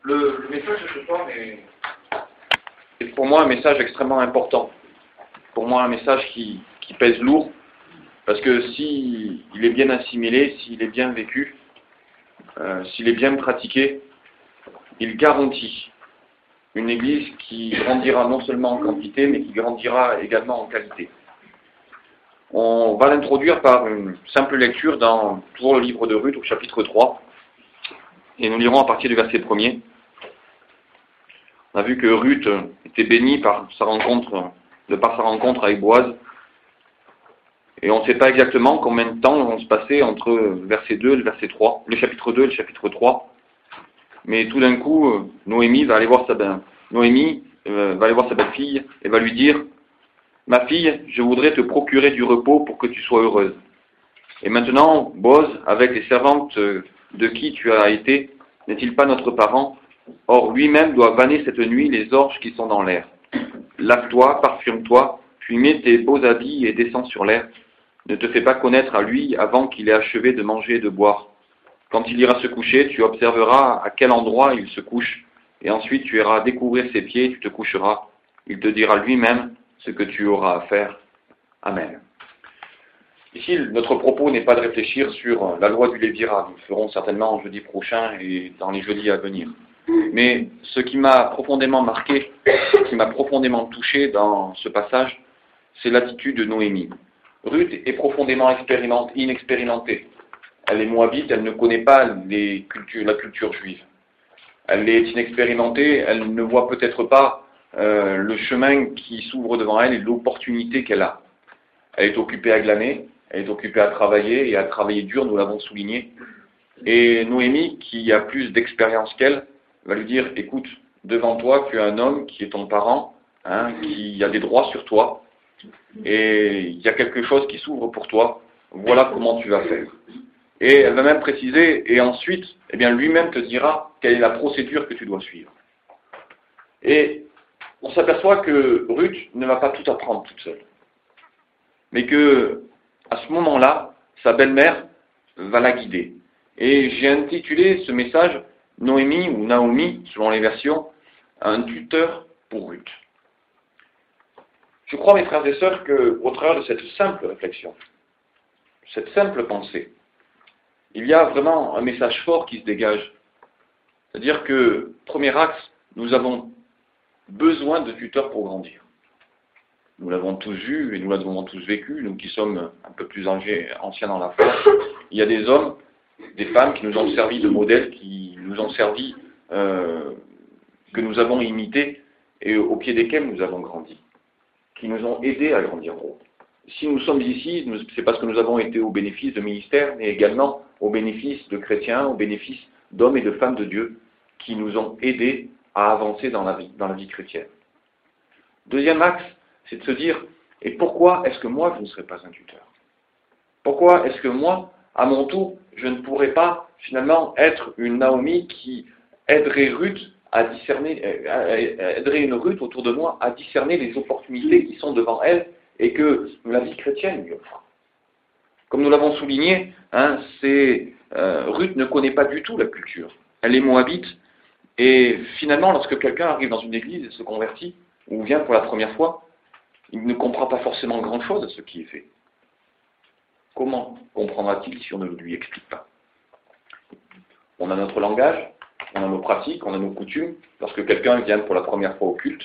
Le message de ce soir est pour moi un message extrêmement important. Pour moi un message qui pèse lourd, parce que s'il est bien assimilé, s'il est bien vécu, s'il est bien pratiqué, il garantit une Église qui grandira non seulement en quantité, mais qui grandira également en qualité. On va l'introduire par une simple lecture dans toujours le livre de Ruth au chapitre 3, et nous lirons à partir du verset 1er. On a vu que Ruth était bénie par sa rencontre avec Boaz, et on ne sait pas exactement combien de temps vont se passer entre le verset 2 et le verset 3, le chapitre 2 et le chapitre 3, mais tout d'un coup, Noémie va aller voir sa belle-fille et va lui dire: « Ma fille, je voudrais te procurer du repos pour que tu sois heureuse. Et maintenant, Boaz, avec les servantes de qui tu as été, n'est-il pas notre parent? Or, lui-même doit vanner cette nuit les orges qui sont dans l'air. Lave-toi, parfume-toi, puis mets tes beaux habits et descends sur l'air. Ne te fais pas connaître à lui avant qu'il ait achevé de manger et de boire. Quand il ira se coucher, tu observeras à quel endroit il se couche, et ensuite tu iras découvrir ses pieds et tu te coucheras. Il te dira lui-même ce que tu auras à faire. Amen. » Ici, notre propos n'est pas de réfléchir sur la loi du Lévirat. Nous le ferons certainement jeudi prochain et dans les jeudis à venir. Mais ce qui m'a profondément marqué, ce qui m'a profondément touché dans ce passage, c'est l'attitude de Noémie. Ruth est profondément inexpérimentée. Elle est moabite, elle ne connaît pas la culture juive. Elle est inexpérimentée, elle ne voit peut-être pas le chemin qui s'ouvre devant elle et l'opportunité qu'elle a. Elle est occupée à glaner, elle est occupée à travailler, et à travailler dur, nous l'avons souligné. Et Noémie, qui a plus d'expérience qu'elle, va lui dire: « Écoute, devant toi, tu as un homme qui est ton parent, qui a des droits sur toi, et il y a quelque chose qui s'ouvre pour toi, voilà comment tu vas faire. » Et elle va même préciser, et ensuite, lui-même te dira quelle est la procédure que tu dois suivre. Et on s'aperçoit que Ruth ne va pas tout apprendre toute seule. Mais que, à ce moment-là, sa belle-mère va la guider. Et j'ai intitulé ce message Noémie ou Naomi, selon les versions, un tuteur pour Ruth. Je crois, mes frères et sœurs, qu'au travers de cette simple réflexion, cette simple pensée, il y a vraiment un message fort qui se dégage. C'est-à-dire que, premier axe, nous avons besoin de tuteurs pour grandir. Nous l'avons tous vu et nous l'avons tous vécu, nous qui sommes un peu plus anciens dans la foi. Il y a des hommes, des femmes qui nous ont servi de modèles, qui nous ont servi, que nous avons imités et au pied desquels nous avons grandi, qui nous ont aidés à grandir. Si nous sommes ici, c'est parce que nous avons été au bénéfice de ministères, mais également au bénéfice de chrétiens, au bénéfice d'hommes et de femmes de Dieu qui nous ont aidés à avancer dans la vie chrétienne. Deuxième axe, c'est de se dire: et pourquoi est-ce que moi je ne serais pas un tuteur? Pourquoi est-ce que moi, à mon tour, je ne pourrais pas finalement être une Naomi qui aiderait Ruth à discerner, aiderait une Ruth autour de moi à discerner les opportunités qui sont devant elle et que la vie chrétienne lui offre. Comme nous l'avons souligné, Ruth ne connaît pas du tout la culture. Elle est moabite, et finalement, lorsque quelqu'un arrive dans une église et se convertit, ou vient pour la première fois, il ne comprend pas forcément grand-chose à ce qui est fait. Comment comprendra-t-il si on ne lui explique pas? On a notre langage, on a nos pratiques, on a nos coutumes. Lorsque quelqu'un vient pour la première fois au culte,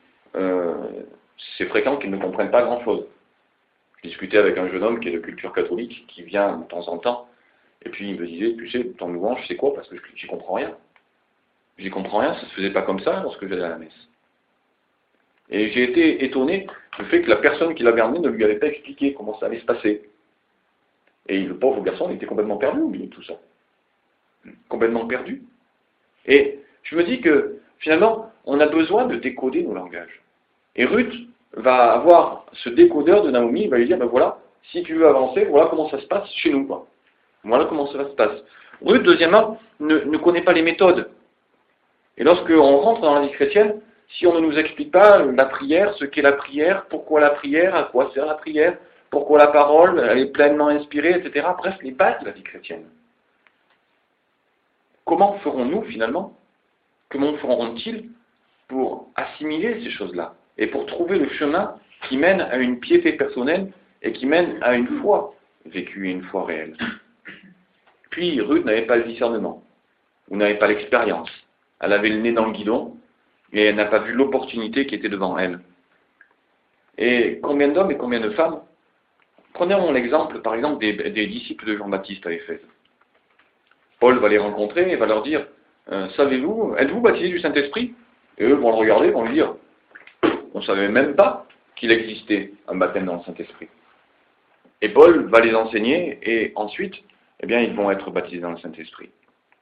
c'est fréquent qu'il ne comprenne pas grand-chose. Je discutais avec un jeune homme qui est de culture catholique, qui vient de temps en temps, et puis il me disait: « Tu sais, ton louange, c'est quoi? Parce que j'y comprends rien. J'y comprends rien, ça se faisait pas comme ça lorsque j'allais à la messe. » Et j'ai été étonné du fait que la personne qui l'avait emmené ne lui avait pas expliqué comment ça allait se passer. Et le pauvre garçon était complètement perdu au milieu de tout ça. Complètement perdu. Et je me dis que, finalement, on a besoin de décoder nos langages. Et Ruth va avoir ce décodeur de Naomi, il va lui dire: « voilà, si tu veux avancer, voilà comment ça se passe chez nous. Quoi. Voilà comment ça se passe. » Ruth, deuxièmement, ne connaît pas les méthodes. Et lorsqu'on rentre dans la vie chrétienne, si on ne nous explique pas la prière, ce qu'est la prière, pourquoi la prière, à quoi sert la prière, pourquoi la parole, elle est pleinement inspirée, etc., bref, les bases de la vie chrétienne. Comment ferons-nous finalement comment feront-ils pour assimiler ces choses-là et pour trouver le chemin qui mène à une piété personnelle et qui mène à une foi vécue et une foi réelle. Puis Ruth n'avait pas le discernement, ou n'avait pas l'expérience. Elle avait le nez dans le guidon et elle n'a pas vu l'opportunité qui était devant elle. Et combien d'hommes et combien de femmes? Prenons l'exemple, par exemple, des disciples de Jean-Baptiste à Éphèse. Paul va les rencontrer et va leur dire savez-vous, êtes-vous baptisés du Saint-Esprit? Et eux vont le regarder, vont lui dire on ne savait même pas qu'il existait un baptême dans le Saint-Esprit. Et Paul va les enseigner et ensuite, eh bien, ils vont être baptisés dans le Saint-Esprit.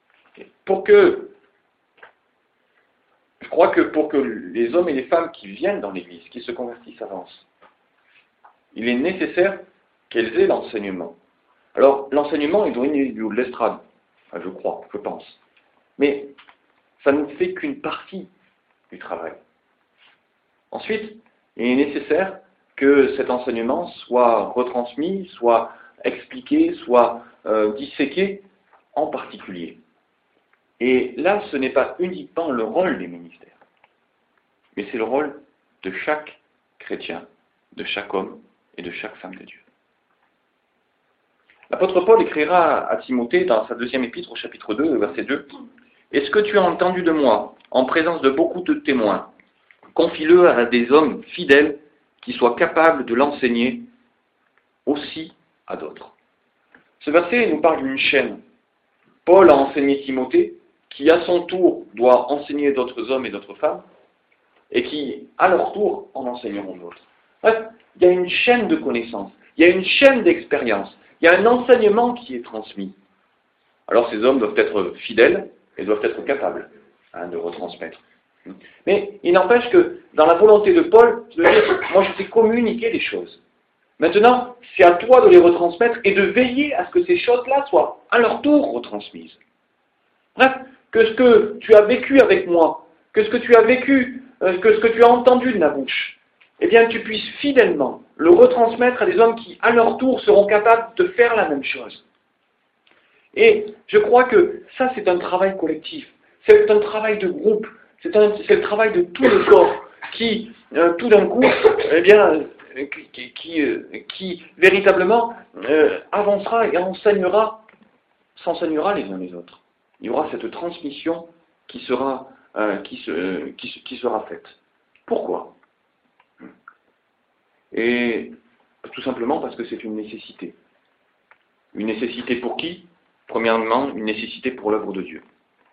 Je crois que pour que les hommes et les femmes qui viennent dans l'Église, qui se convertissent, avancent, il est nécessaire qu'elles aient l'enseignement. Alors, l'enseignement est donné du haut de l'estrade, enfin, je crois, je pense. Mais ça ne fait qu'une partie du travail. Ensuite, il est nécessaire que cet enseignement soit retransmis, soit expliqué, soit disséqué en particulier. Et là, ce n'est pas uniquement le rôle des ministères, mais c'est le rôle de chaque chrétien, de chaque homme et de chaque femme de Dieu. L'apôtre Paul écrira à Timothée dans sa deuxième épître au chapitre 2, verset 2, « Et ce que tu as entendu de moi, en présence de beaucoup de témoins, confie-le à des hommes fidèles qui soient capables de l'enseigner aussi à d'autres. » Ce verset nous parle d'une chaîne. Paul a enseigné Timothée, qui à son tour doit enseigner d'autres hommes et d'autres femmes, et qui, à leur tour, en enseigneront d'autres. Bref, il y a une chaîne de connaissances, il y a une chaîne d'expérience, il y a un enseignement qui est transmis. Alors ces hommes doivent être fidèles et doivent être capables de retransmettre. Mais il n'empêche que dans la volonté de Paul, de dire, moi je t'ai communiqué des choses. Maintenant, c'est à toi de les retransmettre et de veiller à ce que ces choses-là soient à leur tour retransmises. Bref, que ce que tu as vécu avec moi, que ce que tu as vécu, que ce que tu as entendu de ma bouche, eh bien tu puisses fidèlement le retransmettre à des hommes qui, à leur tour, seront capables de faire la même chose. Et je crois que ça, c'est un travail collectif, c'est un travail de groupe, c'est le travail de tout le corps qui, tout d'un coup, eh bien, qui véritablement avancera et s'enseignera les uns les autres. Il y aura cette transmission qui sera faite. Pourquoi? Et tout simplement parce que c'est une nécessité. Une nécessité pour qui? Premièrement, une nécessité pour l'œuvre de Dieu.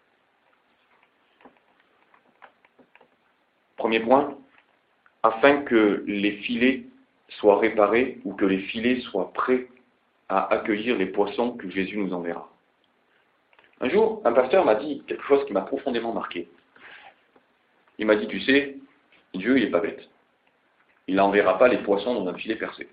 Premier point, afin que les filets soient réparés ou que les filets soient prêts à accueillir les poissons que Jésus nous enverra. Un jour, un pasteur m'a dit quelque chose qui m'a profondément marqué. Il m'a dit, tu sais, Dieu, il n'est pas bête. Il n'enverra pas les poissons dans un filet percé.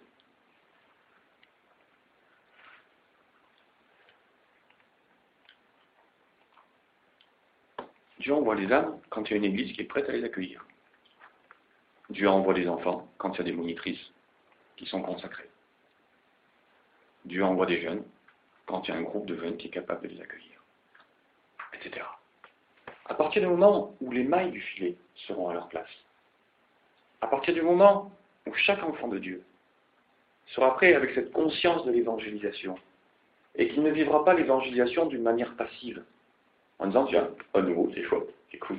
Dieu envoie les âmes quand il y a une église qui est prête à les accueillir. Dieu envoie des enfants quand il y a des monitrices qui sont consacrées. Dieu envoie des jeunes quand il y a un groupe de jeunes qui est capable de les accueillir, etc. À partir du moment où les mailles du filet seront à leur place, à partir du moment où chaque enfant de Dieu sera prêt avec cette conscience de l'évangélisation et qu'il ne vivra pas l'évangélisation d'une manière passive, en disant tiens, à nouveau, c'est chouette, c'est cool.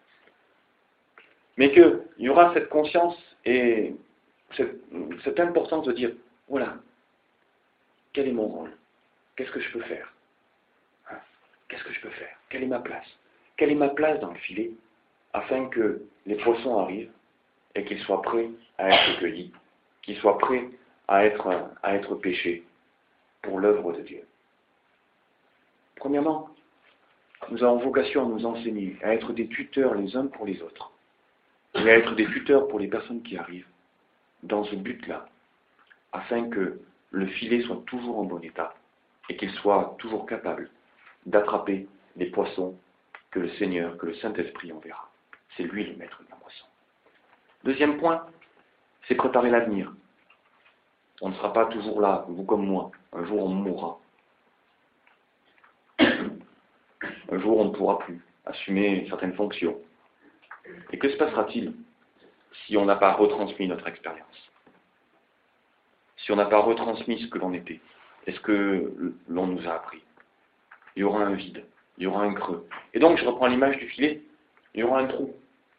Mais qu'il y aura cette conscience et cette importance de dire voilà, quel est mon rôle? Qu'est-ce que je peux faire? Qu'est-ce que je peux faire? Quelle est ma place? Quelle est ma place dans le filet afin que les poissons arrivent et qu'ils soient prêts à être cueillis, qu'ils soient prêts à être pêchés pour l'œuvre de Dieu? Premièrement, nous avons vocation à nous enseigner, à être des tuteurs les uns pour les autres, et à être des tuteurs pour les personnes qui arrivent, dans ce but-là, afin que le filet soit toujours en bon état, et qu'il soit toujours capable d'attraper les poissons que le Seigneur, que le Saint-Esprit enverra. C'est lui le maître de la moisson. Deuxième point, c'est préparer l'avenir. On ne sera pas toujours là, vous comme moi. Un jour on mourra. Un jour on ne pourra plus. assumer certaines fonctions. Et que se passera-t-il si on n'a pas retransmis notre expérience? Si on n'a pas retransmis ce que l'on était? Est-ce que l'on nous a appris? Il y aura un vide, il y aura un creux. Et donc, je reprends l'image du filet, il y aura un trou.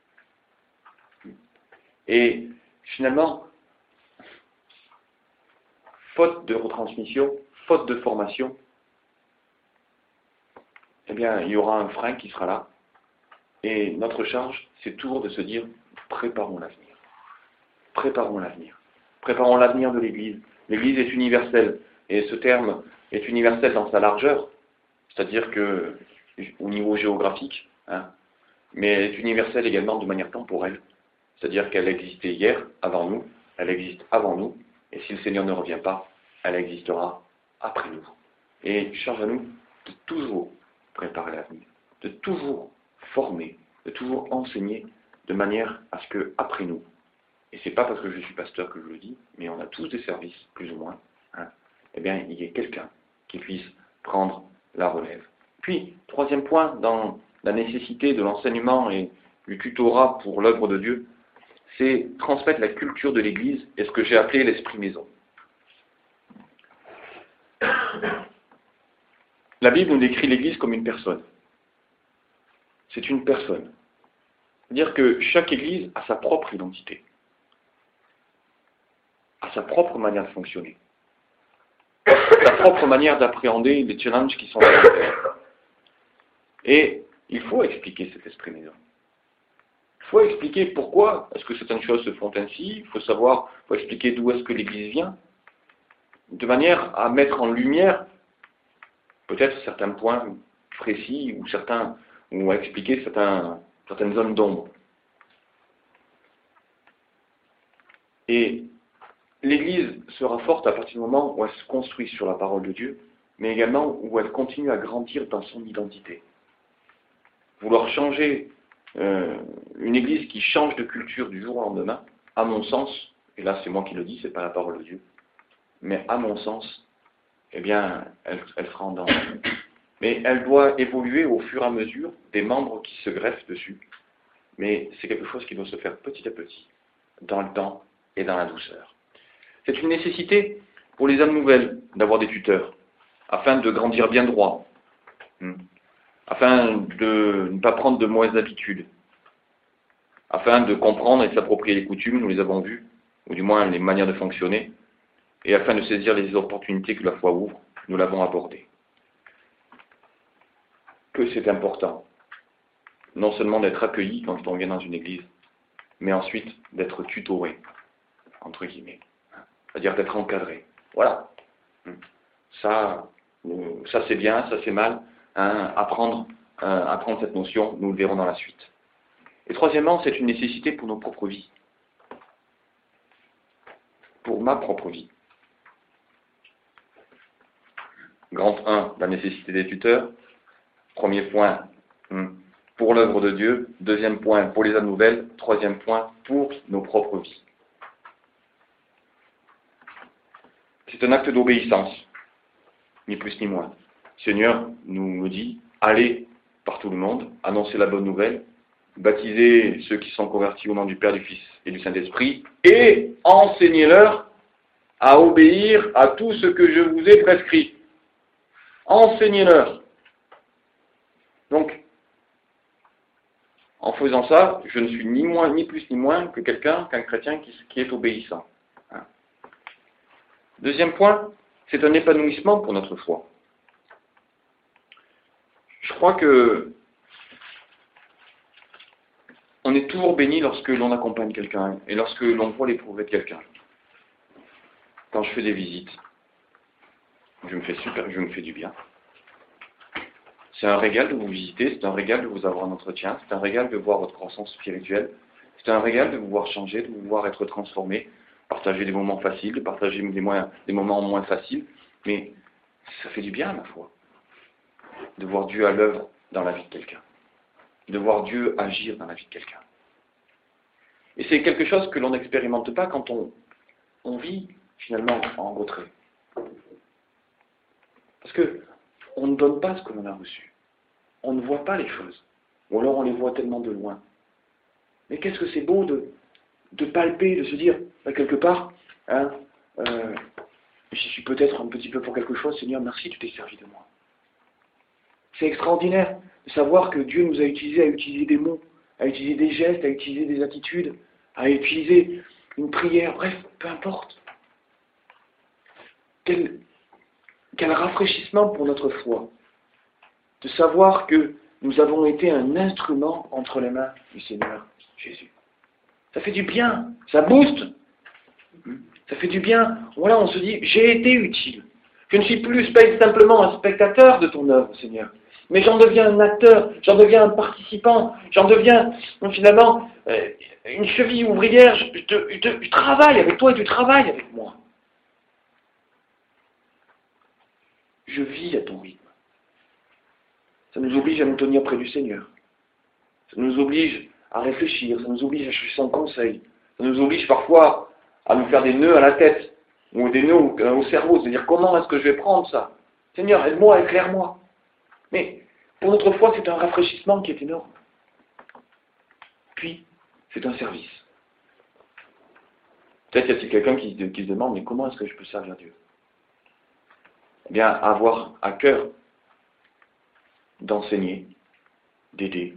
Et finalement, faute de retransmission, faute de formation, eh bien, il y aura un frein qui sera là. Et notre charge, c'est toujours de se dire, préparons l'avenir. Préparons l'avenir. Préparons l'avenir de l'Église. L'Église est universelle. Et ce terme est universel dans sa largeur, c'est-à-dire que au niveau géographique, mais elle est universelle également de manière temporelle, c'est-à-dire qu'elle existait hier, avant nous, elle existe avant nous, et si le Seigneur ne revient pas, elle existera après nous. Et charge à nous de toujours préparer l'avenir, de toujours former, de toujours enseigner, de manière à ce que, après nous, et c'est pas parce que je suis pasteur que je le dis, mais on a tous des services, plus ou moins, eh bien, il y ait quelqu'un qui puisse prendre la relève. Puis, troisième point, dans la nécessité de l'enseignement et du tutorat pour l'œuvre de Dieu, c'est transmettre la culture de l'Église et ce que j'ai appelé l'esprit maison. La Bible nous décrit l'Église comme une personne. C'est une personne. C'est-à-dire que chaque Église a sa propre identité, a sa propre manière de fonctionner, sa propre manière d'appréhender les challenges qui sont derrière. Et il faut expliquer cet esprit maison. Il faut expliquer pourquoi est-ce que certaines choses se font ainsi, il faut expliquer d'où est-ce que l'Église vient, de manière à mettre en lumière peut-être certains points précis ou à expliquer certaines zones d'ombre. Et l'Église sera forte à partir du moment où elle se construit sur la parole de Dieu, mais également où elle continue à grandir dans son identité. Vouloir changer une Église qui change de culture du jour au lendemain, à mon sens, et là c'est moi qui le dis, c'est pas la parole de Dieu, mais à mon sens, eh bien, elle sera en danger. Mais elle doit évoluer au fur et à mesure des membres qui se greffent dessus. Mais c'est quelque chose qui doit se faire petit à petit, dans le temps et dans la douceur. C'est une nécessité pour les âmes nouvelles d'avoir des tuteurs, afin de grandir bien droit, afin de ne pas prendre de mauvaises habitudes, afin de comprendre et de s'approprier les coutumes, nous les avons vues, ou du moins les manières de fonctionner, et afin de saisir les opportunités que la foi ouvre, nous l'avons abordé. Que c'est important, non seulement d'être accueilli quand on vient dans une église, mais ensuite d'être tutoré, entre guillemets, c'est-à-dire d'être encadré. Voilà. Ça c'est bien, ça c'est mal. Apprendre cette notion, nous le verrons dans la suite. Et troisièmement, c'est une nécessité pour nos propres vies. Pour ma propre vie. Grand 1, la nécessité des tuteurs. Premier point, pour l'œuvre de Dieu. Deuxième point, pour les âmes nouvelles. Troisième point, pour nos propres vies. C'est un acte d'obéissance, ni plus ni moins. Le Seigneur nous dit, allez par tout le monde, annoncez la bonne nouvelle, baptisez ceux qui sont convertis au nom du Père, du Fils et du Saint-Esprit, et enseignez-leur à obéir à tout ce que je vous ai prescrit. Enseignez-leur. Donc, en faisant ça, je ne suis ni plus ni moins que qu'un chrétien qui est obéissant. Deuxième point, c'est un épanouissement pour notre foi. Je crois que on est toujours béni lorsque l'on accompagne quelqu'un et lorsque l'on voit les progrès de quelqu'un. Quand je fais des visites, je me fais du bien. C'est un régal de vous visiter, c'est un régal de vous avoir un entretien, c'est un régal de voir votre croissance spirituelle, c'est un régal de vous voir changer, de vous voir être transformé, partager des moments faciles, de partager des moments moins faciles, mais ça fait du bien à ma foi, de voir Dieu à l'œuvre dans la vie de quelqu'un, de voir Dieu agir dans la vie de quelqu'un. Et c'est quelque chose que l'on n'expérimente pas quand on vit finalement en retrait. Parce que on ne donne pas ce que l'on a reçu. On ne voit pas les choses. ou alors on les voit tellement de loin. Mais qu'est-ce que c'est beau de palper, de se dire, quelque part, hein, j'y suis peut-être un petit peu pour quelque chose, Seigneur, merci, tu t'es servi de moi. C'est extraordinaire de savoir que Dieu nous a utilisés à utiliser des mots, à utiliser des gestes, à utiliser des attitudes, à utiliser une prière, bref, peu importe. Quel rafraîchissement pour notre foi, de savoir que nous avons été un instrument entre les mains du Seigneur Jésus. Ça fait du bien, ça booste, ça fait du bien. Voilà, on se dit, j'ai été utile. Je ne suis plus simplement un spectateur de ton œuvre, Seigneur, mais j'en deviens un acteur, j'en deviens un participant, j'en deviens finalement une cheville ouvrière, je travaille avec toi et tu travailles avec moi. Je vis à ton rythme. Ça nous oblige à nous tenir près du Seigneur. Ça nous oblige à réfléchir, ça nous oblige à chercher son conseil. Ça nous oblige parfois à nous faire des nœuds à la tête, ou des nœuds au cerveau, c'est-à-dire comment est-ce que je vais prendre ça? Seigneur, aide-moi, éclaire-moi. Mais pour notre foi, c'est un rafraîchissement qui est énorme. Puis, c'est un service. Peut-être y a-t-il quelqu'un qui se demande, mais comment est-ce que je peux servir Dieu? Eh bien, avoir à cœur d'enseigner, d'aider,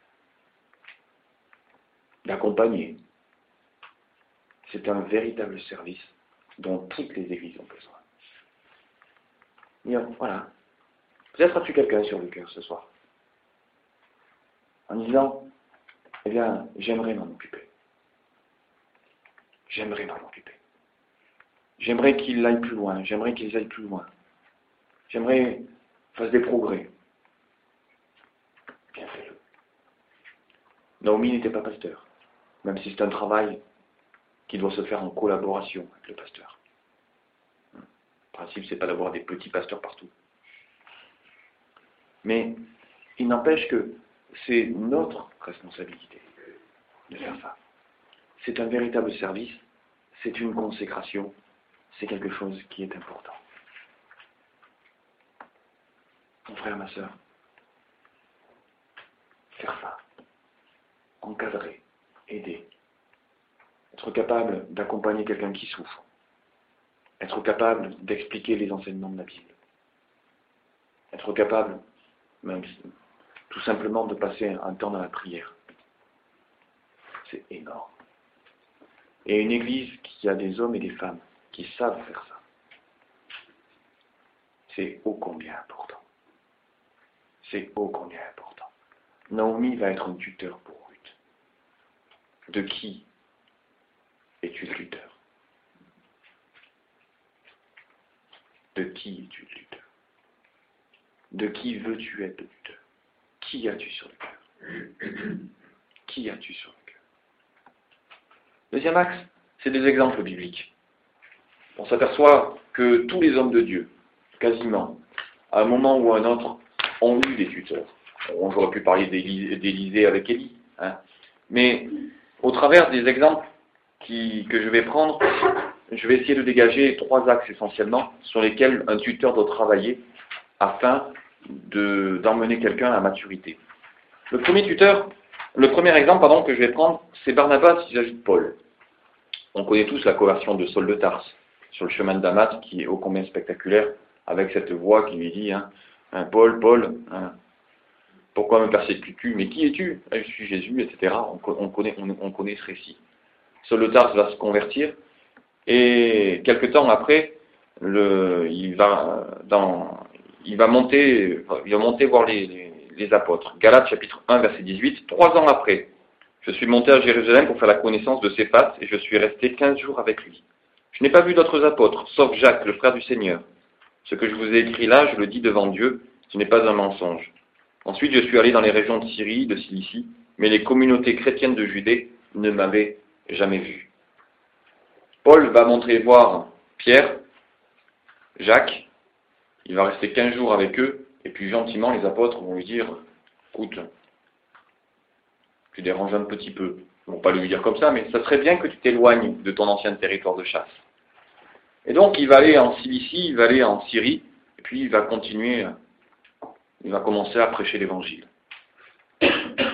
d'accompagner. C'est un véritable service dont toutes les églises ont besoin. Bien, voilà. Peut-être as-tu quelqu'un sur le cœur ce soir, en disant, eh bien, j'aimerais m'en occuper. J'aimerais m'en occuper. J'aimerais qu'il aille plus loin, j'aimerais qu'ils aillent plus loin. J'aimerais fasse des progrès. Bien fais-le. Naomi n'était pas pasteur, même si c'est un travail qui doit se faire en collaboration avec le pasteur. Le principe, c'est pas d'avoir des petits pasteurs partout. Mais il n'empêche que c'est notre responsabilité de faire ça. C'est un véritable service, c'est une consécration, c'est quelque chose qui est important. Mon frère, ma sœur, faire ça, encadrer, aider, être capable d'accompagner quelqu'un qui souffre, être capable d'expliquer les enseignements de la Bible, être capable, même tout simplement, de passer un temps dans la prière. C'est énorme. Et une église qui a des hommes et des femmes qui savent faire ça, c'est ô combien important. C'est ô combien important. Naomi va être un tuteur pour Ruth. De qui es-tu le tuteur? De qui es-tu le tuteur? De qui veux-tu être le tuteur? Qui as-tu sur le cœur? Qui as-tu sur le cœur? Deuxième axe, c'est des exemples bibliques. On s'aperçoit que tous les hommes de Dieu, quasiment, à un moment ou à un autre, ont eu des tuteurs. J'aurais pu parler d'Élisée avec Élie, hein. Mais au travers des exemples que je vais prendre, je vais essayer de dégager 3 axes essentiellement sur lesquels un tuteur doit travailler afin d'emmener quelqu'un à la maturité. Le premier exemple que je vais prendre, c'est Barnabas, il s'agit de Paul. On connaît tous la conversion de Saul de Tarse sur le chemin de Damas, qui est ô combien spectaculaire, avec cette voix qui lui dit, Paul, pourquoi me persécutes-tu? Mais qui es-tu? Je suis Jésus, etc. On connaît ce récit. Saul de Tarse va se convertir, et quelque temps après, il va monter voir les apôtres. Galates chapitre 1, verset 18. 3 ans après, je suis monté à Jérusalem pour faire la connaissance de Céphas, et je suis resté 15 jours avec lui. Je n'ai pas vu d'autres apôtres, sauf Jacques, le frère du Seigneur. Ce que je vous ai écrit là, je le dis devant Dieu, ce n'est pas un mensonge. Ensuite, je suis allé dans les régions de Syrie, de Cilicie, mais les communautés chrétiennes de Judée ne m'avaient jamais vu. Paul va montrer voir Pierre, Jacques, il va rester 15 jours avec eux, et puis gentiment, les apôtres vont lui dire, écoute, tu déranges un petit peu. Ils ne vont pas lui dire comme ça, mais ça serait bien que tu t'éloignes de ton ancien territoire de chasse. Et donc, il va aller en Cilicie, il va aller en Syrie, et puis il va commencer à prêcher l'évangile.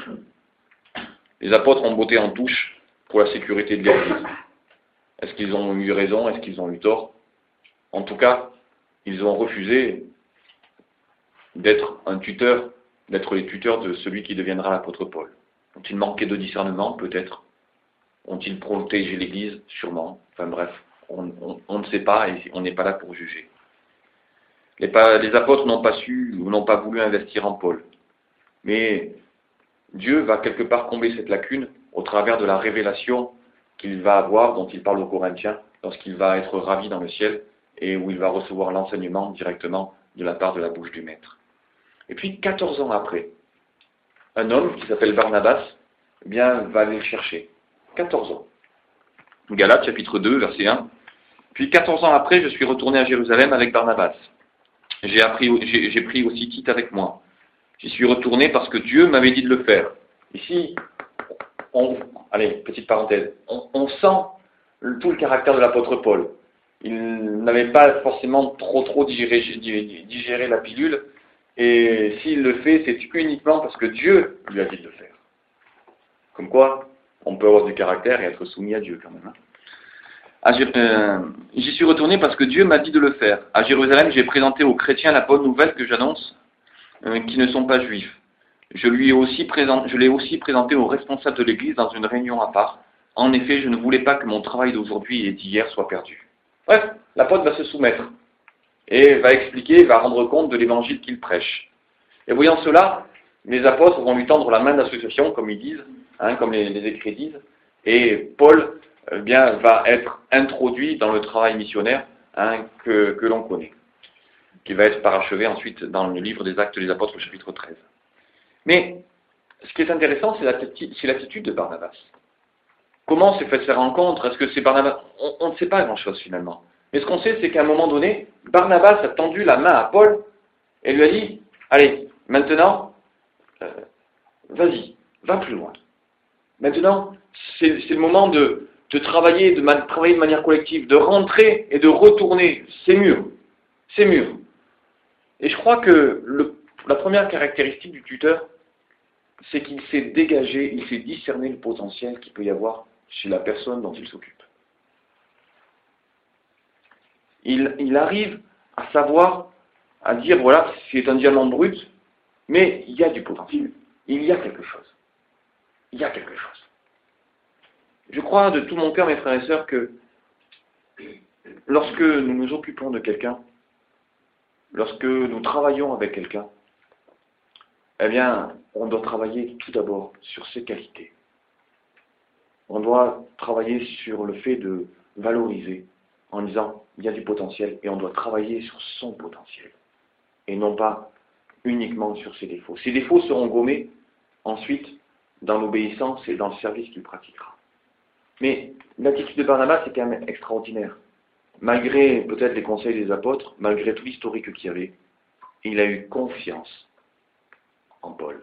Les apôtres ont botté en touche pour la sécurité de l'Église. Est-ce qu'ils ont eu raison? Est-ce qu'ils ont eu tort? En tout cas, ils ont refusé d'être un tuteur, d'être les tuteurs de celui qui deviendra l'apôtre Paul. Ont-ils manqué de discernement? Peut-être. Ont-ils protégé l'Église? Sûrement. Enfin bref, on ne sait pas et on n'est pas là pour juger. Les apôtres n'ont pas su ou n'ont pas voulu investir en Paul. Mais Dieu va quelque part combler cette lacune au travers de la révélation qu'il va avoir, dont il parle aux Corinthiens, lorsqu'il va être ravi dans le ciel et où il va recevoir l'enseignement directement de la part de la bouche du Maître. Et puis, 14 ans après, un homme qui s'appelle Barnabas, eh bien, va aller le chercher. 14 ans. Galates, chapitre 2, verset 1. Puis 14 ans après, je suis retourné à Jérusalem avec Barnabas. J'ai pris aussi Tite avec moi. J'y suis retourné parce que Dieu m'avait dit de le faire. Ici, allez, petite parenthèse, on sent tout le caractère de l'apôtre Paul. Il n'avait pas forcément trop digéré la pilule, et s'il le fait, c'est uniquement parce que Dieu lui a dit de le faire. Comme quoi, on peut avoir du caractère et être soumis à Dieu quand même. J'y suis retourné parce que Dieu m'a dit de le faire. À Jérusalem, j'ai présenté aux chrétiens la bonne nouvelle que j'annonce, qui ne sont pas juifs. Je l'ai aussi présenté aux responsables de l'Église dans une réunion à part. En effet, je ne voulais pas que mon travail d'aujourd'hui et d'hier soit perdu. Bref, l'apôtre va se soumettre et va expliquer, va rendre compte de l'évangile qu'il prêche. Et voyant cela, les apôtres vont lui tendre la main d'association, comme ils disent, comme les écrits disent, et Paul va être introduit dans le travail missionnaire que l'on connaît, qui va être parachevé ensuite dans le livre des Actes des Apôtres, chapitre 13. Mais ce qui est intéressant, c'est l'attitude de Barnabas. Comment s'est faite cette rencontre? Est-ce que c'est Barnabas? On ne sait pas grand-chose finalement. Mais ce qu'on sait, c'est qu'à un moment donné, Barnabas a tendu la main à Paul et lui a dit, allez, maintenant, vas-y, va plus loin. Maintenant, c'est le moment de travailler, travailler de manière collective, de rentrer et de retourner. C'est mûr. C'est mûr. Et je crois que la première caractéristique du tuteur, c'est qu'il sait dégager, il sait discerner le potentiel qu'il peut y avoir chez la personne dont il s'occupe. Il arrive à savoir, à dire, voilà, c'est un diamant brut, mais il y a du potentiel. Il y a quelque chose. Il y a quelque chose. Je crois de tout mon cœur, mes frères et sœurs, que lorsque nous nous occupons de quelqu'un, lorsque nous travaillons avec quelqu'un, eh bien, on doit travailler tout d'abord sur ses qualités. On doit travailler sur le fait de valoriser en disant, il y a du potentiel et on doit travailler sur son potentiel et non pas uniquement sur ses défauts. Ses défauts seront gommés ensuite dans l'obéissance et dans le service qu'il pratiquera. Mais l'attitude de Barnabas est quand même extraordinaire. Malgré peut-être les conseils des apôtres, malgré tout l'historique qu'il y avait, il a eu confiance en Paul.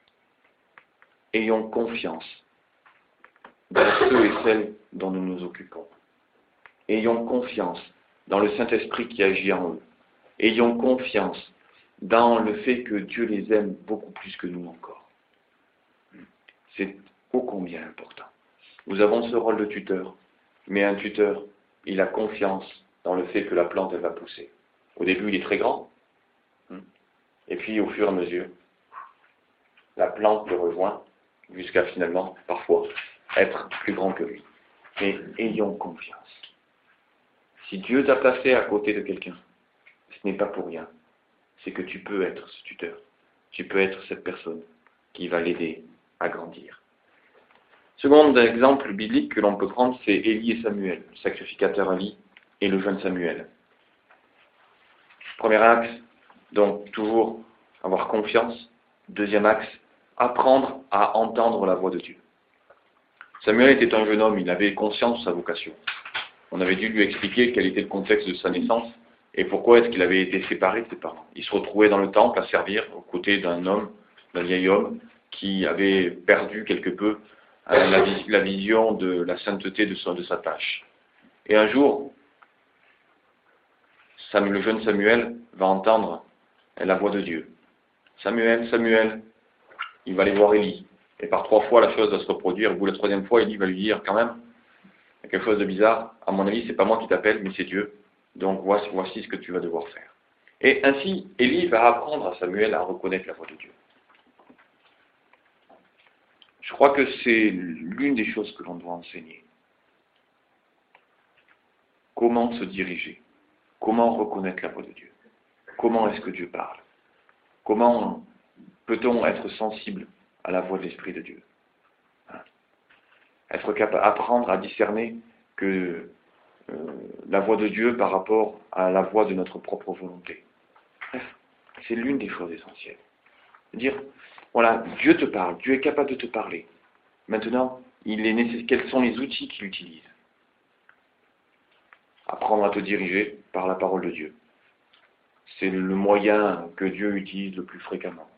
Ayons confiance dans ceux et celles dont nous nous occupons. Ayons confiance dans le Saint-Esprit qui agit en eux. Ayons confiance dans le fait que Dieu les aime beaucoup plus que nous encore. C'est ô combien important. Nous avons ce rôle de tuteur, mais un tuteur, il a confiance dans le fait que la plante, elle va pousser. Au début, il est très grand, et puis au fur et à mesure, la plante le rejoint, jusqu'à finalement, parfois, être plus grand que lui. Mais ayons confiance. Si Dieu t'a placé à côté de quelqu'un, ce n'est pas pour rien. C'est que tu peux être ce tuteur. Tu peux être cette personne qui va l'aider à grandir. Second exemple biblique que l'on peut prendre, c'est Élie et Samuel, le sacrificateur Élie et le jeune Samuel. Premier axe, donc toujours avoir confiance. Deuxième axe, apprendre à entendre la voix de Dieu. Samuel était un jeune homme, il avait conscience de sa vocation. On avait dû lui expliquer quel était le contexte de sa naissance et pourquoi est-ce qu'il avait été séparé de ses parents. Il se retrouvait dans le temple à servir aux côtés d'un vieil homme qui avait perdu quelque peu la vision de la sainteté de sa tâche. Et un jour, le jeune Samuel va entendre la voix de Dieu. Samuel, Samuel, il va aller voir Élie. Et par 3 fois, la chose va se reproduire. Au bout de la 3e fois, Élie va lui dire quand même, il y a quelque chose de bizarre. À mon avis, c'est pas moi qui t'appelle, mais c'est Dieu. Donc voici ce que tu vas devoir faire. Et ainsi, Élie va apprendre à Samuel à reconnaître la voix de Dieu. Je crois que c'est l'une des choses que l'on doit enseigner. Comment se diriger? Comment reconnaître la voix de Dieu? Comment est-ce que Dieu parle? Comment peut-on être sensible à la voix de l'Esprit de Dieu? Être capable d'apprendre à discerner que la voix de Dieu par rapport à la voix de notre propre volonté. Bref, c'est l'une des choses essentielles. Dire, voilà, Dieu te parle, Dieu est capable de te parler. Maintenant, quels sont les outils qu'il utilise? Apprendre à te diriger par la parole de Dieu. C'est le moyen que Dieu utilise le plus fréquemment.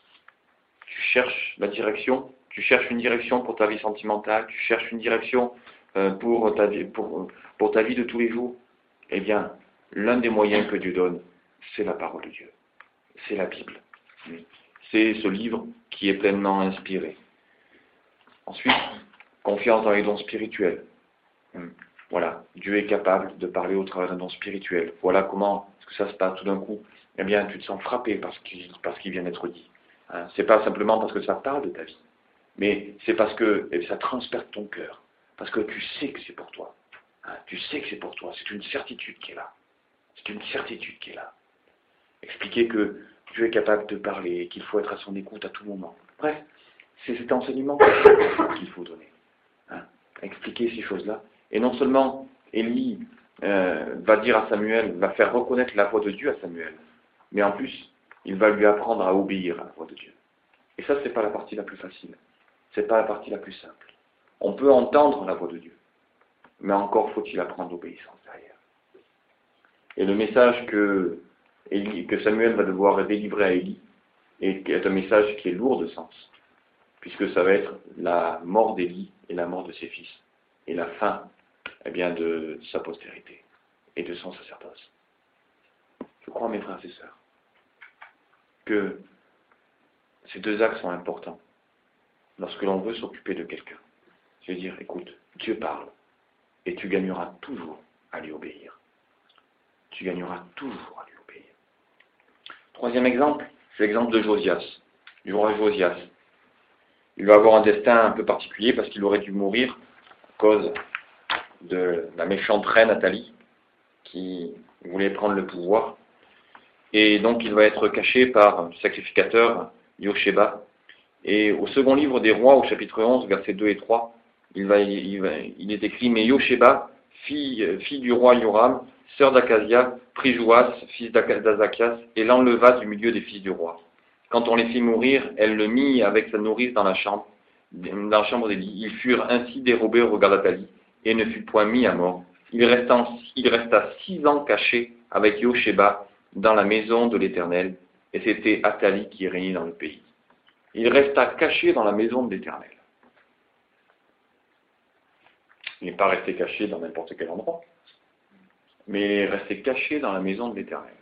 Tu cherches la direction, tu cherches une direction pour ta vie sentimentale, tu cherches une direction pour ta vie de tous les jours. Eh bien, l'un des moyens que Dieu donne, c'est la parole de Dieu. C'est la Bible. C'est ce livre qui est pleinement inspiré. Ensuite, confiance dans les dons spirituels. Voilà, Dieu est capable de parler au travers d'un don spirituel. Voilà comment est-ce que ça se passe tout d'un coup. Eh bien, tu te sens frappé par ce qui vient d'être dit. C'est pas simplement parce que ça parle de ta vie, mais c'est parce que ça transperce ton cœur. Parce que tu sais que c'est pour toi. Tu sais que c'est pour toi. C'est une certitude qui est là. C'est une certitude qui est là. Expliquer que Dieu est capable de parler et qu'il faut être à son écoute à tout moment. Bref, c'est cet enseignement qu'il faut donner. Expliquer ces choses-là. Et non seulement Élie va dire à Samuel, va faire reconnaître la voix de Dieu à Samuel, mais en plus, il va lui apprendre à obéir à la voix de Dieu. Et ça, c'est pas la partie la plus facile. C'est pas la partie la plus simple. On peut entendre la voix de Dieu, mais encore faut-il apprendre l'obéissance derrière. Et le message que Samuel va devoir délivrer à Élie est un message qui est lourd de sens, puisque ça va être la mort d'Élie et la mort de ses fils, et la fin de sa postérité et de son sacerdoce. Je crois, mes frères et sœurs, que ces 2 axes sont importants lorsque l'on veut s'occuper de quelqu'un. Je veux dire, écoute, Dieu parle, et tu gagneras toujours à lui obéir. Tu gagneras toujours à lui obéir. 3e exemple, c'est l'exemple de Josias, du roi Josias. Il va avoir un destin un peu particulier parce qu'il aurait dû mourir à cause de la méchante reine Athalie qui voulait prendre le pouvoir. Et donc il va être caché par le sacrificateur Yosheba. Et au 2e livre des rois, au chapitre 11, versets 2 et 3, il est écrit, mais Yosheba, fille du roi Yoram, sœur d'Akazia, prit Joas, fils d'Azakias, et l'enleva du milieu des fils du roi. Quand on les fit mourir, elle le mit avec sa nourrice dans la chambre d'Élie. Ils furent ainsi dérobés au regard d'Athalie, et ne fut point mis à mort. Il resta 6 ans caché avec Yosheba dans la maison de l'Éternel, et c'était Athalie qui régnait dans le pays. Il resta caché dans la maison de l'Éternel. Il n'est pas resté caché dans n'importe quel endroit, mais il est resté caché dans la maison de l'Éternel.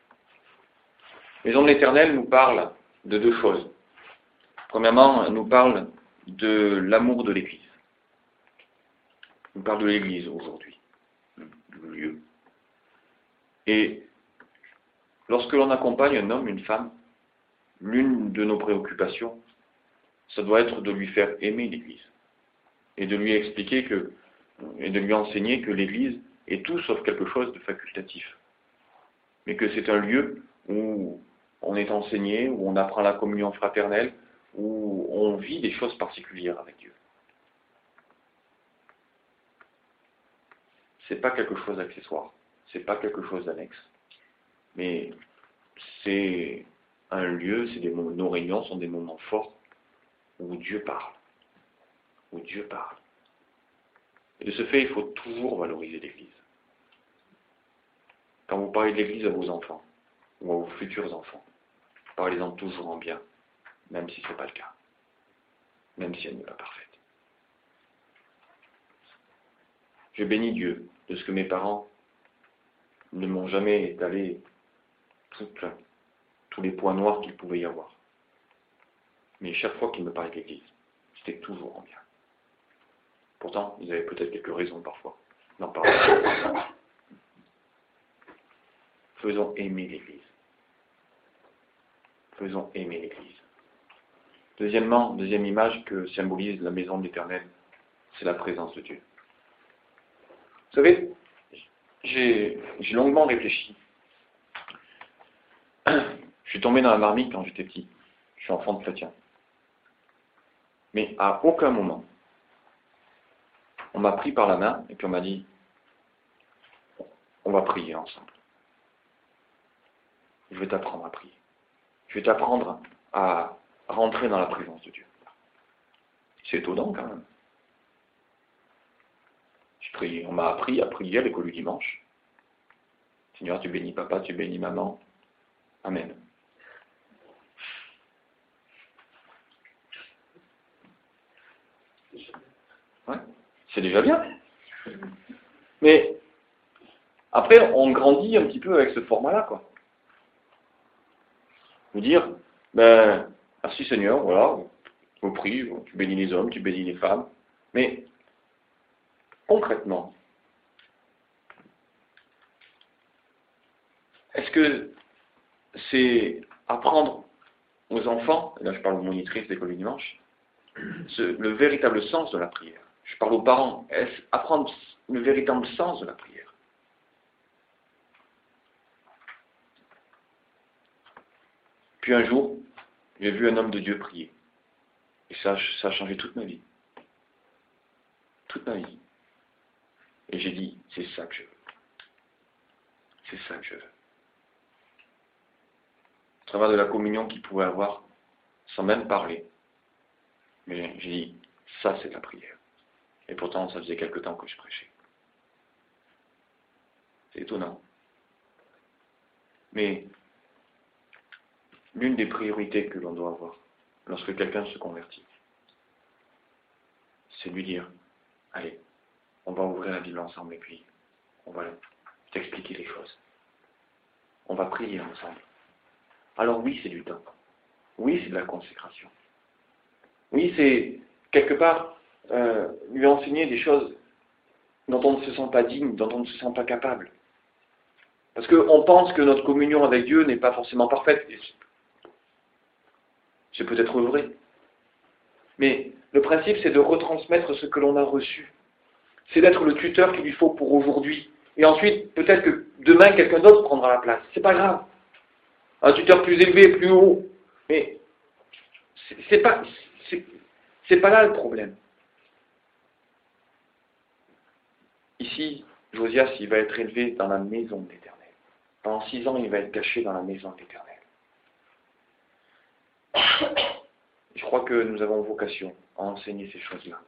La maison de l'Éternel nous parle de 2 choses. Premièrement, elle nous parle de l'amour de l'Église. Elle nous parle de l'Église aujourd'hui, du lieu. Et lorsque l'on accompagne un homme, une femme, l'une de nos préoccupations, ça doit être de lui faire aimer l'Église et de lui expliquer et de lui enseigner que l'Église est tout sauf quelque chose de facultatif, mais que c'est un lieu où on est enseigné, où on apprend la communion fraternelle, où on vit des choses particulières avec Dieu. C'est pas quelque chose d'accessoire, c'est pas quelque chose d'annexe, mais c'est un lieu, nos réunions sont des moments forts où Dieu parle, où Dieu parle. Et de ce fait, il faut toujours valoriser l'Église. Quand vous parlez de l'Église à vos enfants, ou à vos futurs enfants, parlez-en toujours en bien, même si ce n'est pas le cas, même si elle n'est pas parfaite. Je bénis Dieu de ce que mes parents ne m'ont jamais étalé tous les points noirs qu'il pouvait y avoir. Mais chaque fois qu'ils me parlaient de l'Église, c'était toujours en bien. Pourtant, ils avaient peut-être quelques raisons parfois d'en parler. Faisons aimer l'Église. Faisons aimer l'Église. Deuxièmement, deuxième image que symbolise la maison de l'Éternel, c'est la présence de Dieu. Vous savez, j'ai longuement réfléchi. Je suis tombé dans la marmite quand j'étais petit. Je suis enfant de chrétien. Mais à aucun moment, on m'a pris par la main et puis on m'a dit, on va prier ensemble. Je vais t'apprendre à prier. Je vais t'apprendre à rentrer dans la présence de Dieu. C'est étonnant quand même. On m'a appris à prier à l'école du dimanche. Seigneur, tu bénis papa, tu bénis maman. Amen. Ouais, c'est déjà bien. Mais après, on grandit un petit peu avec ce format-là, quoi. Vous dire, merci Seigneur, voilà, on prie, tu bénis les hommes, tu bénis les femmes. Mais concrètement, est-ce que c'est apprendre aux enfants, et là je parle aux monitrices d'école du dimanche, le véritable sens de la prière? Je parle aux parents, est-ce apprendre le véritable sens de la prière? Puis un jour, j'ai vu un homme de Dieu prier. Et ça a changé toute ma vie. Toute ma vie. Et j'ai dit, c'est ça que je veux. C'est ça que je veux. Au travers de la communion qu'il pouvait avoir, sans même parler. Mais j'ai dit, ça c'est la prière. Et pourtant, ça faisait quelque temps que je prêchais. C'est étonnant. Mais l'une des priorités que l'on doit avoir lorsque quelqu'un se convertit, c'est de lui dire, allez, on va ouvrir la Bible ensemble et puis on va t'expliquer les choses. On va prier ensemble. Alors oui, c'est du temps. Oui, c'est de la consécration. Oui, c'est quelque part lui enseigner des choses dont on ne se sent pas digne, dont on ne se sent pas capable. Parce qu'on pense que notre communion avec Dieu n'est pas forcément parfaite. Et c'est peut-être vrai. Mais le principe, c'est de retransmettre ce que l'on a reçu. C'est d'être le tuteur qu'il lui faut pour aujourd'hui. Et ensuite, peut-être que demain, quelqu'un d'autre prendra la place. C'est pas grave. Un tuteur plus élevé, plus haut. Mais c'est pas là le problème. Ici, Josias, il va être élevé dans la maison de l'Éternel. Pendant 6 ans, il va être caché dans la maison de l'Éternel. Je crois que nous avons vocation à enseigner ces choses-là.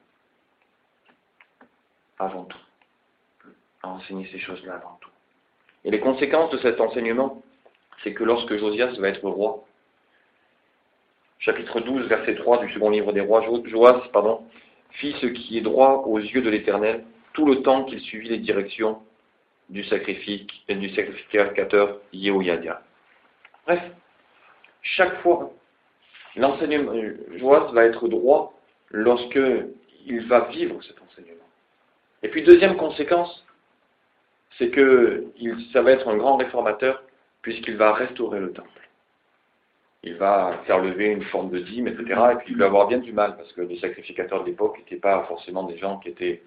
Avant tout. À enseigner ces choses-là avant tout. Et les conséquences de cet enseignement, c'est que lorsque Josias va être roi, chapitre 12, verset 3 du second livre des rois, Joas, fit ce qui est droit aux yeux de l'Éternel, tout le temps qu'il suivit les directions du sacrificateur Yehoyadia. Bref, chaque fois, l'enseignement Joas va être droit lorsque il va vivre cet enseignement. Et puis deuxième conséquence, c'est que ça va être un grand réformateur puisqu'il va restaurer le temple. Il va faire lever une forme de dîme, etc. Et puis il va avoir bien du mal parce que les sacrificateurs de l'époque n'étaient pas forcément des gens qui étaient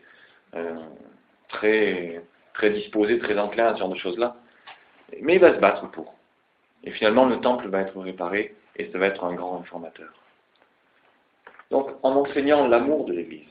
très, très disposés, très enclins à ce genre de choses-là. Mais il va se battre pour. Et finalement, le temple va être réparé et ça va être un grand réformateur. Donc, en enseignant l'amour de l'Église,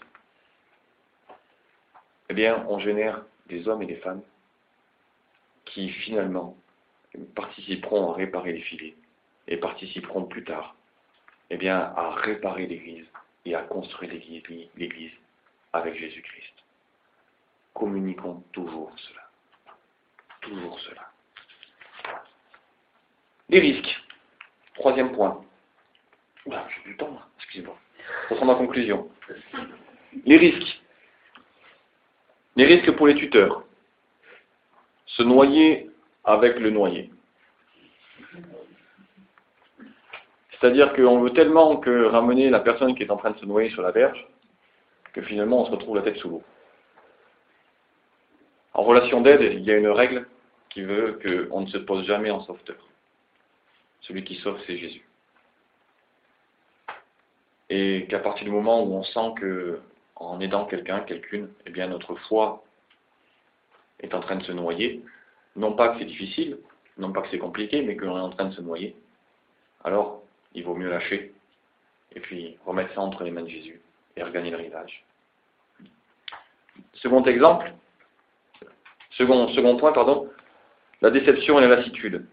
eh bien, on génère des hommes et des femmes qui, finalement, participeront à réparer les filets et participeront plus tard, eh bien, à réparer l'Église et à construire l'Église avec Jésus-Christ. Communiquons toujours cela. Toujours cela. Les risques. Troisième point. Oula, j'ai plus le temps, là. Excusez-moi. Pour prendre en conclusion. Les risques. Les risques pour les tuteurs. Se noyer avec le noyé. C'est-à-dire qu'on veut tellement que ramener la personne qui est en train de se noyer sur la berge, que finalement on se retrouve la tête sous l'eau. En relation d'aide, il y a une règle qui veut qu'on ne se pose jamais en sauveteur. Celui qui sauve, c'est Jésus. Et qu'à partir du moment où on sent que, en aidant quelqu'un, quelqu'une, eh bien notre foi est en train de se noyer, non pas que c'est difficile, non pas que c'est compliqué, mais qu'on est en train de se noyer, alors il vaut mieux lâcher, et puis remettre ça entre les mains de Jésus, et regagner le rivage. Second point, la déception et la lassitude.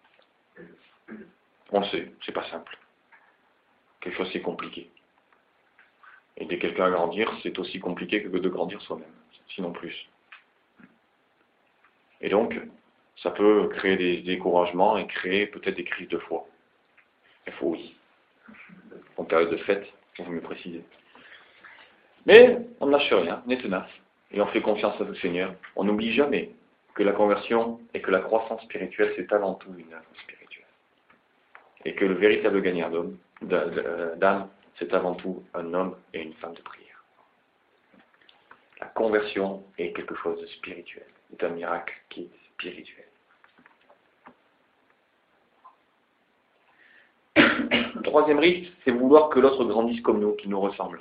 On le sait, c'est pas simple. Quelque chose c'est compliqué. Aider quelqu'un à grandir, c'est aussi compliqué que de grandir soi-même, sinon plus. Et donc, ça peut créer des découragements et créer peut-être des crises de foi. Il faut oui. En période de fête, il vaut mieux préciser. Mais on ne lâche rien, on est tenace. Et on fait confiance au Seigneur. On n'oublie jamais que la conversion et que la croissance spirituelle, c'est avant tout une œuvre spirituelle. Et que le véritable gagnant d'âme, c'est avant tout un homme et une femme de prière. La conversion est quelque chose de spirituel. C'est un miracle qui est spirituel. Le troisième risque, c'est vouloir que l'autre grandisse comme nous, qu'il nous ressemble.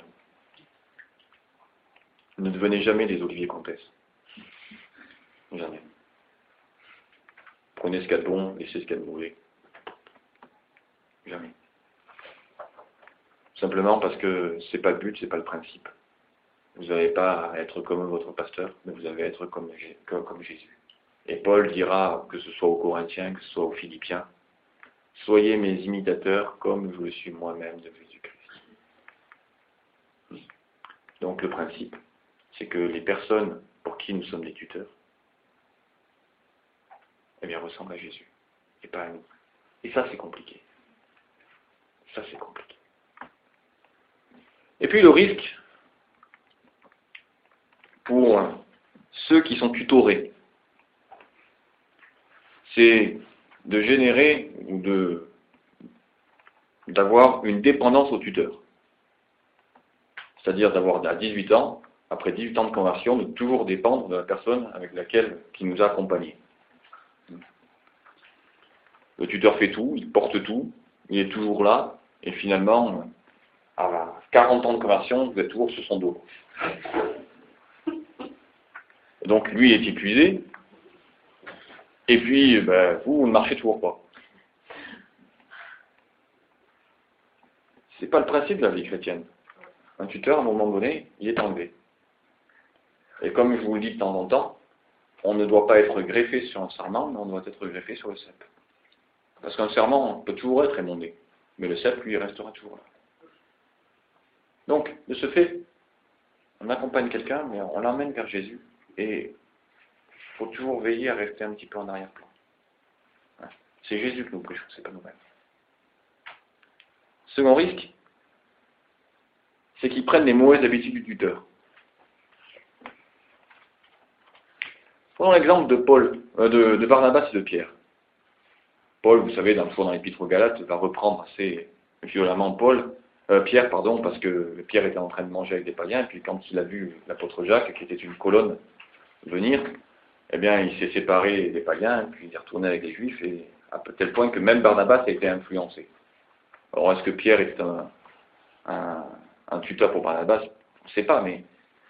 Ne devenez jamais des Olivier Comtesse. Jamais. Prenez ce qu'il y a de bon, laissez ce qu'il y a de mauvais. Jamais. Simplement parce que c'est pas le but, c'est pas le principe. Vous n'avez pas à être comme votre pasteur, mais vous avez à être comme Jésus. Et Paul dira, que ce soit aux Corinthiens, que ce soit aux Philippiens, soyez mes imitateurs comme je le suis moi-même de Jésus-Christ. Donc le principe, c'est que les personnes pour qui nous sommes des tuteurs, eh bien ressemblent à Jésus, et pas à nous. Et ça c'est compliqué. Ça c'est compliqué. Et puis le risque, pour ceux qui sont tutorés, c'est de générer ou d'avoir une dépendance au tuteur. C'est-à-dire d'avoir à 18 ans, après 18 ans de conversion, de toujours dépendre de la personne qui nous a accompagnés. Le tuteur fait tout, il porte tout, il est toujours là, et finalement, à 40 ans de conversion, vous êtes toujours sur son dos. Et donc lui est épuisé, et puis vous ne marchez toujours pas. C'est pas le principe de la vie chrétienne. Un tuteur, à un moment donné, il est enlevé. Et comme je vous le dis de temps en temps, on ne doit pas être greffé sur un serment, mais on doit être greffé sur le cep. Parce qu'un serment peut toujours être émondé, mais le cep, lui, il restera toujours là. Donc, de ce fait, on accompagne quelqu'un, mais on l'emmène vers Jésus, et il faut toujours veiller à rester un petit peu en arrière-plan. C'est Jésus que nous prêchons, c'est pas nous-mêmes. Second risque, c'est qu'ils prennent les mauvaises habitudes du tuteur. Prenons l'exemple de Barnabas et de Pierre. Paul, vous savez, dans l'Épître aux Galates, va reprendre assez violemment Pierre, parce que Pierre était en train de manger avec des païens, et puis quand il a vu l'apôtre Jacques, qui était une colonne, venir, eh bien, il s'est séparé des païens, puis il est retourné avec les Juifs, et à tel point que même Barnabas a été influencé. Alors, est-ce que Pierre était un tuteur pour Barnabas? On ne sait pas, mais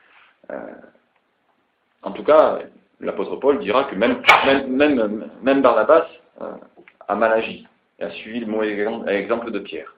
en tout cas, l'apôtre Paul dira que même Barnabas a mal agi et a suivi le mauvais exemple de Pierre.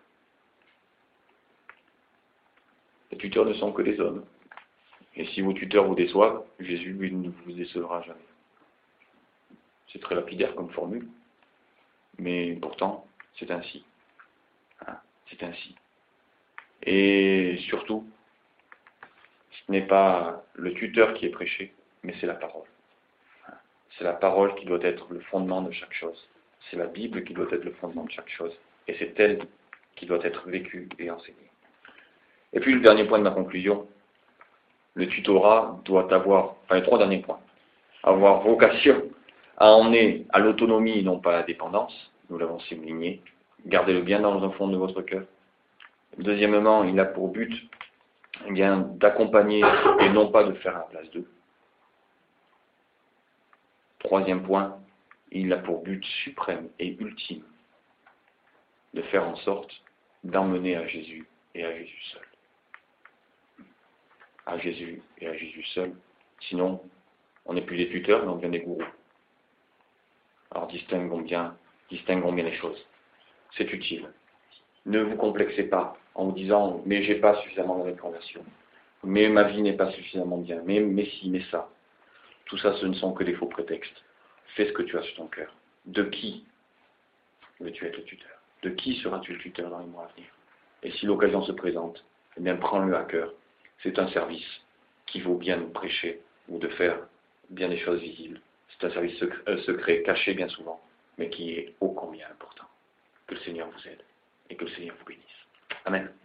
Les tuteurs ne sont que des hommes. Et si vos tuteurs vous déçoivent, Jésus, lui, ne vous décevra jamais. C'est très lapidaire comme formule, mais pourtant, c'est ainsi. C'est ainsi. Et surtout, ce n'est pas le tuteur qui est prêché, mais c'est la parole. C'est la parole qui doit être le fondement de chaque chose. C'est la Bible qui doit être le fondement de chaque chose. Et c'est elle qui doit être vécue et enseignée. Et puis le dernier point de ma conclusion, le tutorat doit avoir, les trois derniers points, avoir vocation à emmener à l'autonomie et non pas à la dépendance, nous l'avons souligné, Gardez-le bien dans le fond de votre cœur. Deuxièmement, il a pour but d'accompagner et non pas de faire à la place d'eux. Troisième point, il a pour but suprême et ultime de faire en sorte d'emmener à Jésus et à Jésus seul. À Jésus et à Jésus seul. Sinon, on n'est plus des tuteurs, mais on devient des gourous. Alors distinguons bien les choses. C'est utile. Ne vous complexez pas en vous disant « mais j'ai pas suffisamment de réconversion »,« mais ma vie n'est pas suffisamment bien »,« mais si, mais ça ». Tout ça, ce ne sont que des faux prétextes. Fais ce que tu as sur ton cœur. De qui veux-tu être le tuteur? De qui seras-tu le tuteur dans les mois à venir? Et si l'occasion se présente, eh bien prends-le à cœur. C'est un service qui vaut bien de prêcher ou de faire bien des choses visibles. C'est un service secret, caché bien souvent, mais qui est ô combien important. Que le Seigneur vous aide et que le Seigneur vous bénisse. Amen.